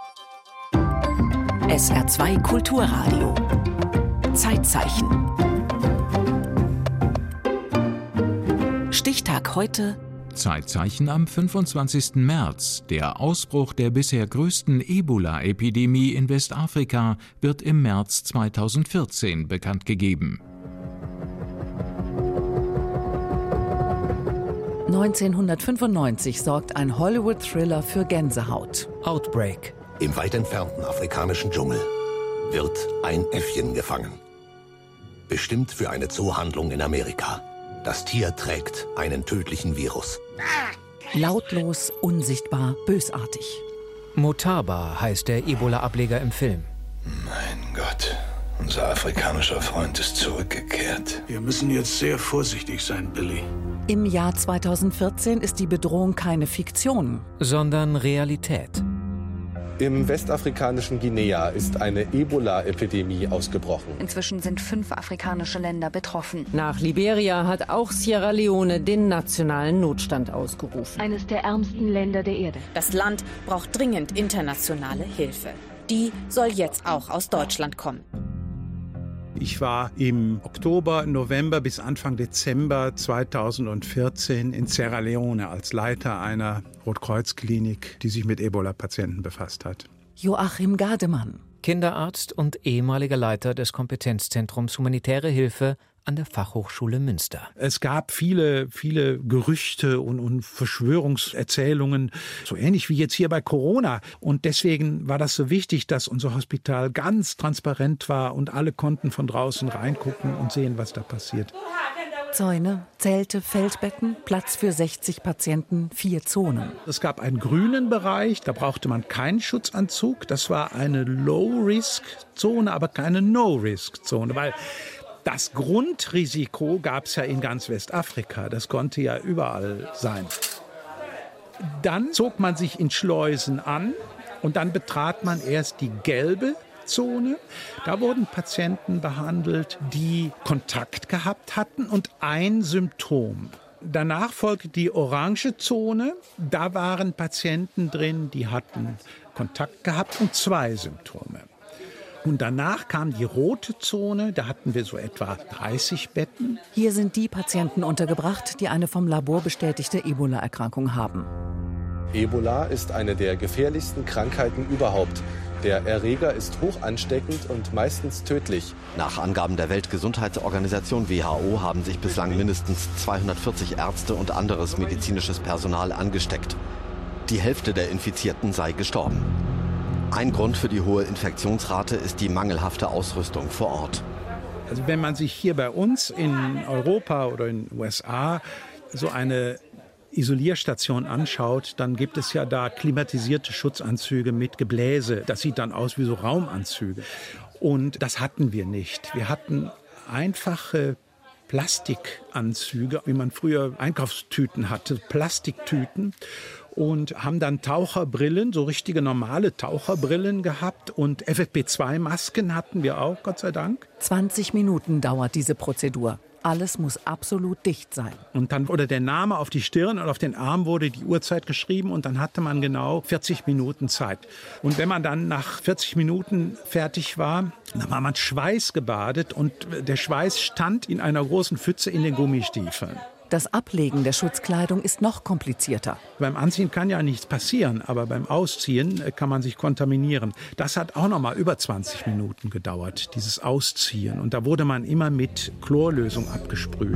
SR2 Kulturradio. Zeitzeichen. Stichtag heute. Zeitzeichen am 25. März. Der Ausbruch der bisher größten Ebola-Epidemie in Westafrika wird im März 2014 bekannt gegeben. 1995 sorgt ein Hollywood-Thriller für Gänsehaut. Outbreak. Im weit entfernten afrikanischen Dschungel wird ein Äffchen gefangen. Bestimmt für eine Zoohandlung in Amerika. Das Tier trägt einen tödlichen Virus. Lautlos, unsichtbar, bösartig. Mutaba heißt der Ebola-Ableger im Film. Mein Gott, unser afrikanischer Freund ist zurückgekehrt. Wir müssen jetzt sehr vorsichtig sein, Billy. Im Jahr 2014 ist die Bedrohung keine Fiktion, sondern Realität. Im westafrikanischen Guinea ist eine Ebola-Epidemie ausgebrochen. Inzwischen sind 5 afrikanische Länder betroffen. Nach Liberia hat auch Sierra Leone den nationalen Notstand ausgerufen. Eines der ärmsten Länder der Erde. Das Land braucht dringend internationale Hilfe. Die soll jetzt auch aus Deutschland kommen. Ich war im Oktober, November bis Anfang Dezember 2014 in Sierra Leone als Leiter einer Rotkreuzklinik, die sich mit Ebola-Patienten befasst hat. Joachim Gademann. Kinderarzt und ehemaliger Leiter des Kompetenzzentrums Humanitäre Hilfe an der Fachhochschule Münster. Es gab viele Gerüchte und Verschwörungserzählungen, so ähnlich wie jetzt hier bei Corona. Und deswegen war das so wichtig, dass unser Hospital ganz transparent war und alle konnten von draußen reingucken und sehen, was da passiert. Zäune, Zelte, Feldbetten, Platz für 60 Patienten, 4 Zonen. Es gab einen grünen Bereich, da brauchte man keinen Schutzanzug. Das war eine Low-Risk-Zone, aber keine No-Risk-Zone, weil das Grundrisiko gab es ja in ganz Westafrika. Das konnte ja überall sein. Dann zog man sich in Schleusen an und dann betrat man erst die gelbe Zone. Da wurden Patienten behandelt, die Kontakt gehabt hatten und ein Symptom. Danach folgte die orange Zone. Da waren Patienten drin, die hatten Kontakt gehabt und 2 Symptome. Und danach kam die rote Zone, da hatten wir so etwa 30 Betten. Hier sind die Patienten untergebracht, die eine vom Labor bestätigte Ebola-Erkrankung haben. Ebola ist eine der gefährlichsten Krankheiten überhaupt. Der Erreger ist hoch ansteckend und meistens tödlich. Nach Angaben der Weltgesundheitsorganisation WHO haben sich bislang mindestens 240 Ärzte und anderes medizinisches Personal angesteckt. Die Hälfte der Infizierten sei gestorben. Ein Grund für die hohe Infektionsrate ist die mangelhafte Ausrüstung vor Ort. Also wenn man sich hier bei uns in Europa oder in den USA so eine Isolierstation anschaut, dann gibt es ja da klimatisierte Schutzanzüge mit Gebläse. Das sieht dann aus wie so Raumanzüge. Und das hatten wir nicht. Wir hatten einfache Plastikanzüge, wie man früher Einkaufstüten hatte, Plastiktüten. Und haben dann Taucherbrillen, so richtige normale Taucherbrillen gehabt. Und FFP2-Masken hatten wir auch, Gott sei Dank. 20 Minuten dauert diese Prozedur. Alles muss absolut dicht sein. Und dann wurde der Name auf die Stirn und auf den Arm wurde die Uhrzeit geschrieben und dann hatte man genau 40 Minuten Zeit. Und wenn man dann nach 40 Minuten fertig war, dann war man schweißgebadet und der Schweiß stand in einer großen Pfütze in den Gummistiefeln. Das Ablegen der Schutzkleidung ist noch komplizierter. Beim Anziehen kann ja nichts passieren, aber beim Ausziehen kann man sich kontaminieren. Das hat auch noch mal über 20 Minuten gedauert, dieses Ausziehen. Und da wurde man immer mit Chlorlösung abgesprüht.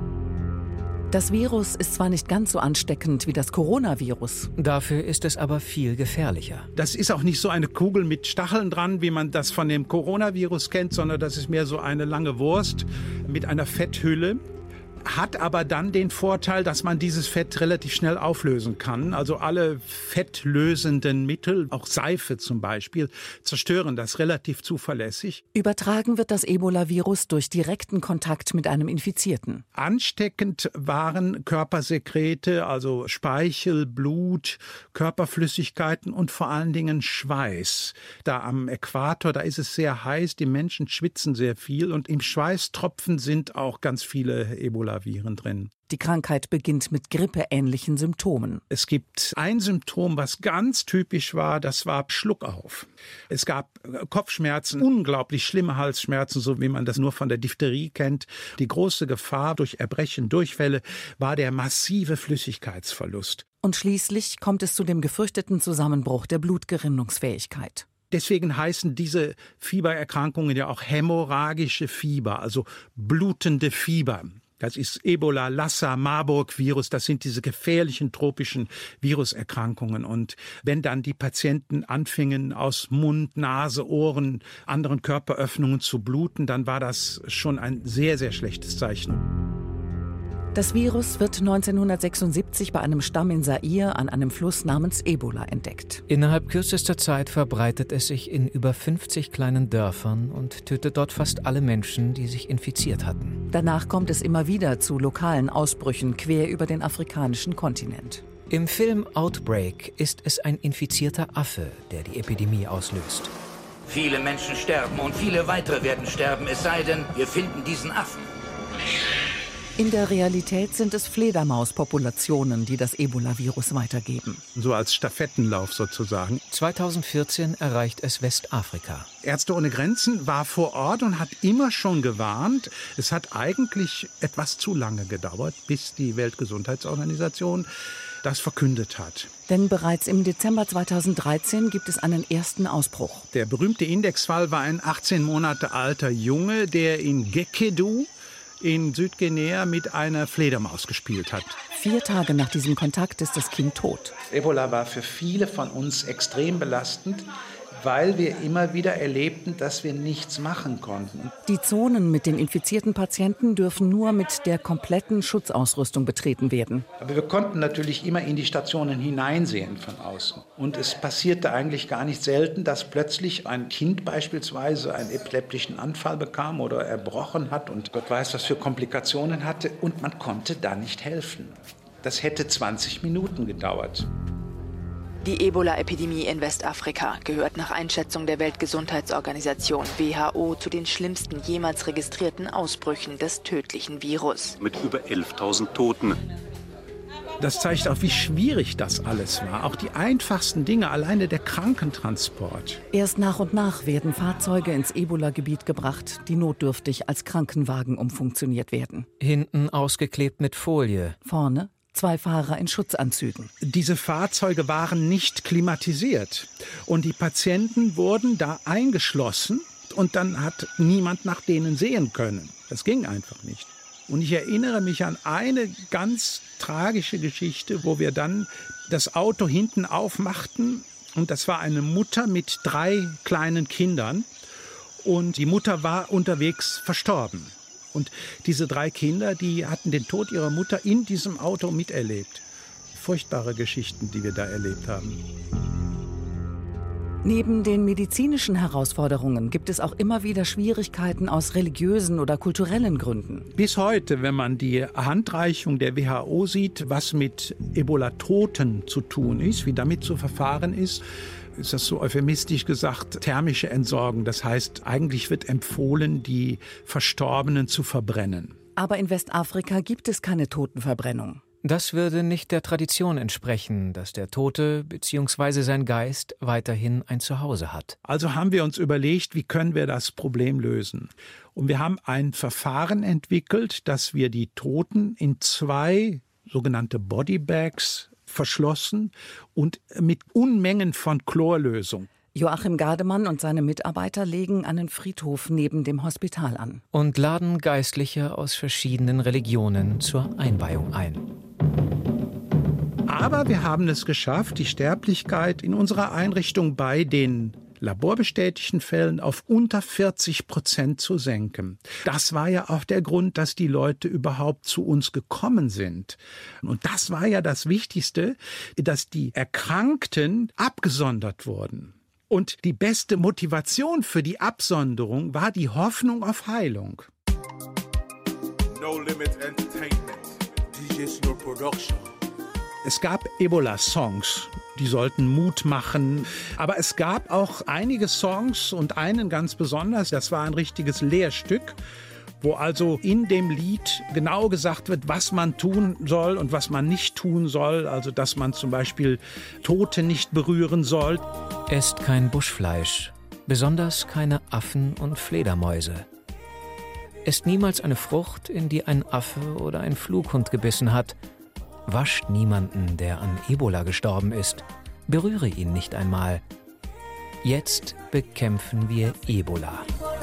Das Virus ist zwar nicht ganz so ansteckend wie das Coronavirus. Dafür ist es aber viel gefährlicher. Das ist auch nicht so eine Kugel mit Stacheln dran, wie man das von dem Coronavirus kennt, sondern das ist mehr so eine lange Wurst mit einer Fetthülle. Hat aber dann den Vorteil, dass man dieses Fett relativ schnell auflösen kann. Also alle fettlösenden Mittel, auch Seife zum Beispiel, zerstören das relativ zuverlässig. Übertragen wird das Ebola-Virus durch direkten Kontakt mit einem Infizierten. Ansteckend waren Körpersekrete, also Speichel, Blut, Körperflüssigkeiten und vor allen Dingen Schweiß. Da am Äquator, da ist es sehr heiß, die Menschen schwitzen sehr viel und im Schweißtropfen sind auch ganz viele Ebola-Viren drin. Die Krankheit beginnt mit grippeähnlichen Symptomen. Es gibt ein Symptom, was ganz typisch war, das war Schluckauf. Es gab Kopfschmerzen, unglaublich schlimme Halsschmerzen, so wie man das nur von der Diphtherie kennt. Die große Gefahr durch Erbrechen, Durchfälle war der massive Flüssigkeitsverlust. Und schließlich kommt es zu dem gefürchteten Zusammenbruch der Blutgerinnungsfähigkeit. Deswegen heißen diese Fiebererkrankungen ja auch hämorrhagische Fieber, also blutende Fieber. Das ist Ebola, Lassa, Marburg-Virus, das sind diese gefährlichen tropischen Viruserkrankungen. Und wenn dann die Patienten anfingen, aus Mund, Nase, Ohren, anderen Körperöffnungen zu bluten, dann war das schon ein sehr, sehr schlechtes Zeichen. Das Virus wird 1976 bei einem Stamm in Zaire an einem Fluss namens Ebola entdeckt. Innerhalb kürzester Zeit verbreitet es sich in über 50 kleinen Dörfern und tötet dort fast alle Menschen, die sich infiziert hatten. Danach kommt es immer wieder zu lokalen Ausbrüchen quer über den afrikanischen Kontinent. Im Film Outbreak ist es ein infizierter Affe, der die Epidemie auslöst. Viele Menschen sterben und viele weitere werden sterben, es sei denn, wir finden diesen Affen. In der Realität sind es Fledermauspopulationen, die das Ebola-Virus weitergeben. So als Stafettenlauf sozusagen. 2014 erreicht es Westafrika. Ärzte ohne Grenzen war vor Ort und hat immer schon gewarnt. Es hat eigentlich etwas zu lange gedauert, bis die Weltgesundheitsorganisation das verkündet hat. Denn bereits im Dezember 2013 gibt es einen ersten Ausbruch. Der berühmte Indexfall war ein 18 Monate alter Junge, der in Gekedu in Südguinea mit einer Fledermaus gespielt hat. 4 Tage nach diesem Kontakt ist das Kind tot. Ebola war für viele von uns extrem belastend, weil wir immer wieder erlebten, dass wir nichts machen konnten. Die Zonen mit den infizierten Patienten dürfen nur mit der kompletten Schutzausrüstung betreten werden. Aber wir konnten natürlich immer in die Stationen hineinsehen von außen. Und es passierte eigentlich gar nicht selten, dass plötzlich ein Kind beispielsweise einen epileptischen Anfall bekam oder erbrochen hat und Gott weiß, was für Komplikationen hatte. Und man konnte da nicht helfen. Das hätte 20 Minuten gedauert. Die Ebola-Epidemie in Westafrika gehört nach Einschätzung der Weltgesundheitsorganisation WHO zu den schlimmsten jemals registrierten Ausbrüchen des tödlichen Virus. Mit über 11.000 Toten. Das zeigt auch, wie schwierig das alles war. Auch die einfachsten Dinge, alleine der Krankentransport. Erst nach und nach werden Fahrzeuge ins Ebola-Gebiet gebracht, die notdürftig als Krankenwagen umfunktioniert werden. Hinten ausgeklebt mit Folie. Vorne 2 Fahrer in Schutzanzügen. Diese Fahrzeuge waren nicht klimatisiert. Und die Patienten wurden da eingeschlossen und dann hat niemand nach denen sehen können. Das ging einfach nicht. Und ich erinnere mich an eine ganz tragische Geschichte, wo wir dann das Auto hinten aufmachten. Und das war eine Mutter mit 3 kleinen Kindern. Und die Mutter war unterwegs verstorben. Und diese 3 Kinder, die hatten den Tod ihrer Mutter in diesem Auto miterlebt. Furchtbare Geschichten, die wir da erlebt haben. Neben den medizinischen Herausforderungen gibt es auch immer wieder Schwierigkeiten aus religiösen oder kulturellen Gründen. Bis heute, wenn man die Handreichung der WHO sieht, was mit Ebola-Toten zu tun ist, wie damit zu verfahren ist das so euphemistisch gesagt, thermische Entsorgung. Das heißt, eigentlich wird empfohlen, die Verstorbenen zu verbrennen. Aber in Westafrika gibt es keine Totenverbrennung. Das würde nicht der Tradition entsprechen, dass der Tote bzw. sein Geist weiterhin ein Zuhause hat. Also haben wir uns überlegt, wie können wir das Problem lösen? Und wir haben ein Verfahren entwickelt, dass wir die Toten in 2 sogenannte Bodybags verschlossen und mit Unmengen von Chlorlösung. Joachim Gardemann und seine Mitarbeiter legen einen Friedhof neben dem Hospital an. Und laden Geistliche aus verschiedenen Religionen zur Einweihung ein. Aber wir haben es geschafft, die Sterblichkeit in unserer Einrichtung bei den laborbestätigten Fällen auf unter 40% zu senken. Das war ja auch der Grund, dass die Leute überhaupt zu uns gekommen sind. Und das war ja das Wichtigste, dass die Erkrankten abgesondert wurden. Und die beste Motivation für die Absonderung war die Hoffnung auf Heilung. No Limit Entertainment, DJ Snor Production. Es gab Ebola-Songs, die sollten Mut machen. Aber es gab auch einige Songs und einen ganz besonders, das war ein richtiges Lehrstück, wo also in dem Lied genau gesagt wird, was man tun soll und was man nicht tun soll. Also dass man zum Beispiel Tote nicht berühren soll. Esst kein Buschfleisch, besonders keine Affen und Fledermäuse. Esst niemals eine Frucht, in die ein Affe oder ein Flughund gebissen hat. Wascht niemanden, der an Ebola gestorben ist. Berühre ihn nicht einmal. Jetzt bekämpfen wir Ebola.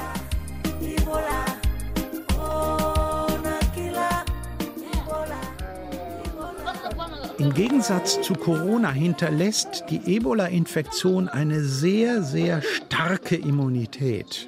Im Gegensatz zu Corona hinterlässt die Ebola-Infektion eine sehr, sehr starke Immunität.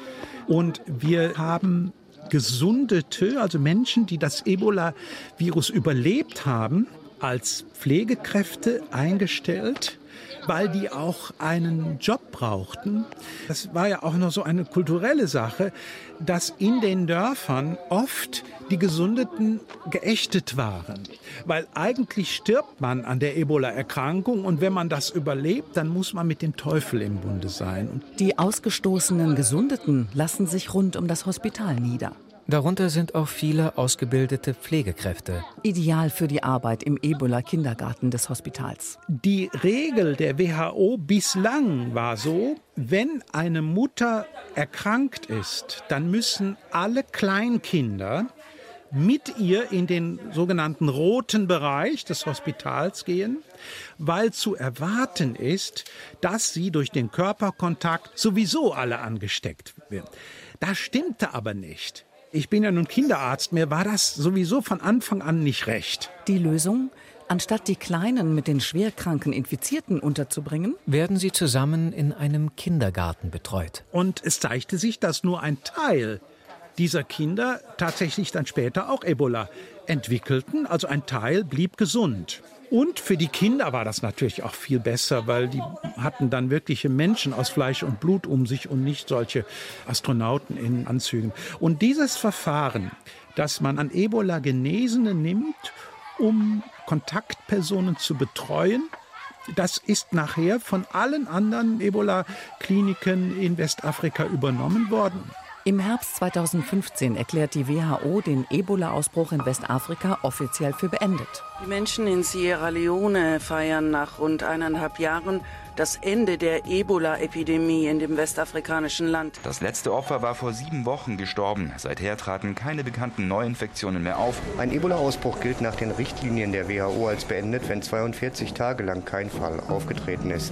Und wir haben Gesundete, also Menschen, die das Ebola-Virus überlebt haben, als Pflegekräfte eingestellt, weil die auch einen Job brauchten. Das war ja auch noch so eine kulturelle Sache, dass in den Dörfern oft die Gesundeten geächtet waren. Weil eigentlich stirbt man an der Ebola-Erkrankung und wenn man das überlebt, dann muss man mit dem Teufel im Bunde sein. Und die ausgestoßenen Gesundeten lassen sich rund um das Hospital nieder. Darunter sind auch viele ausgebildete Pflegekräfte. Ideal für die Arbeit im Ebola-Kindergarten des Hospitals. Die Regel der WHO bislang war so, wenn eine Mutter erkrankt ist, dann müssen alle Kleinkinder mit ihr in den sogenannten roten Bereich des Hospitals gehen, weil zu erwarten ist, dass sie durch den Körperkontakt sowieso alle angesteckt werden. Das stimmte aber nicht. Ich bin ja nun Kinderarzt, mir war das sowieso von Anfang an nicht recht. Die Lösung? Anstatt die Kleinen mit den schwerkranken Infizierten unterzubringen, werden sie zusammen in einem Kindergarten betreut. Und es zeigte sich, dass nur ein Teil dieser Kinder tatsächlich dann später auch Ebola entwickelten. Also ein Teil blieb gesund. Und für die Kinder war das natürlich auch viel besser, weil die hatten dann wirkliche Menschen aus Fleisch und Blut um sich und nicht solche Astronauten in Anzügen. Und dieses Verfahren, dass man an Ebola Genesene nimmt, um Kontaktpersonen zu betreuen, das ist nachher von allen anderen Ebola-Kliniken in Westafrika übernommen worden. Im Herbst 2015 erklärt die WHO den Ebola-Ausbruch in Westafrika offiziell für beendet. Die Menschen in Sierra Leone feiern nach rund 1,5 Jahren das Ende der Ebola-Epidemie in dem westafrikanischen Land. Das letzte Opfer war vor 7 Wochen gestorben. Seither traten keine bekannten Neuinfektionen mehr auf. Ein Ebola-Ausbruch gilt nach den Richtlinien der WHO als beendet, wenn 42 Tage lang kein Fall aufgetreten ist.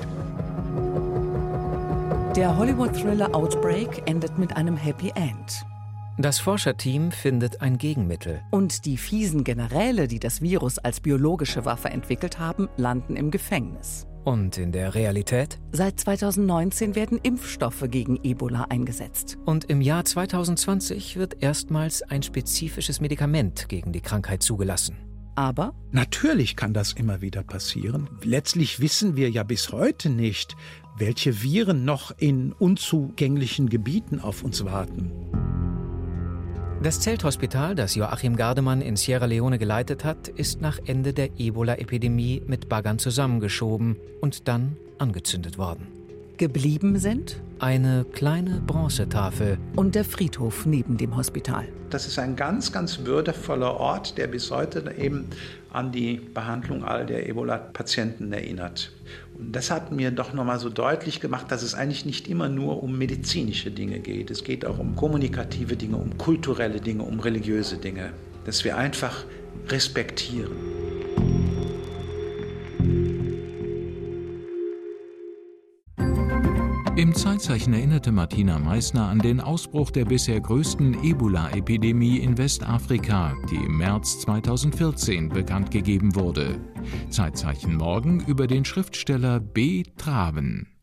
Der Hollywood-Thriller Outbreak endet mit einem Happy End. Das Forscherteam findet ein Gegenmittel. Und die fiesen Generäle, die das Virus als biologische Waffe entwickelt haben, landen im Gefängnis. Und in der Realität? Seit 2019 werden Impfstoffe gegen Ebola eingesetzt. Und im Jahr 2020 wird erstmals ein spezifisches Medikament gegen die Krankheit zugelassen. Aber? Natürlich kann das immer wieder passieren. Letztlich wissen wir ja bis heute nicht, welche Viren noch in unzugänglichen Gebieten auf uns warten. Das Zelthospital, das Joachim Gardemann in Sierra Leone geleitet hat, ist nach Ende der Ebola-Epidemie mit Baggern zusammengeschoben und dann angezündet worden. Geblieben sind eine kleine Bronzetafel und der Friedhof neben dem Hospital. Das ist ein ganz, ganz würdevoller Ort, der bis heute eben an die Behandlung all der Ebola-Patienten erinnert. Und das hat mir doch nochmal so deutlich gemacht, dass es eigentlich nicht immer nur um medizinische Dinge geht. Es geht auch um kommunikative Dinge, um kulturelle Dinge, um religiöse Dinge. Dass wir einfach respektieren. Im Zeitzeichen erinnerte Martina Meissner an den Ausbruch der bisher größten Ebola-Epidemie in Westafrika, die im März 2014 bekannt gegeben wurde. Zeitzeichen morgen über den Schriftsteller B. Traven.